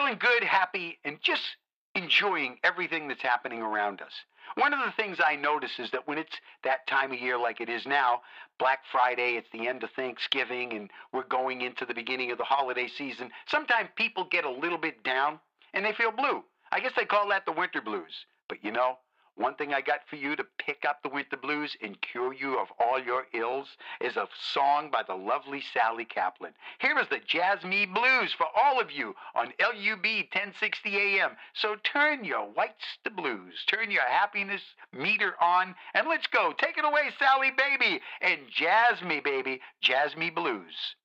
feeling good, happy, and just enjoying everything that's happening around us. One of the things I notice is that when it's that time of year like it is now, Black Friday, it's the end of Thanksgiving, and we're going into the beginning of the holiday season, sometimes people get a little bit down and they feel blue. I guess they call that the winter blues. But you know, one thing I got for you to pick up the winter blues and cure you of all your ills is a song by the lovely Sally Kaplan. Here is the Jazz Me Blues for all of you on LUB 1060 AM. So turn your whites to blues, turn your happiness meter on, and let's go. Take it away, Sally baby, and jazz me, baby, Jazz Me Blues.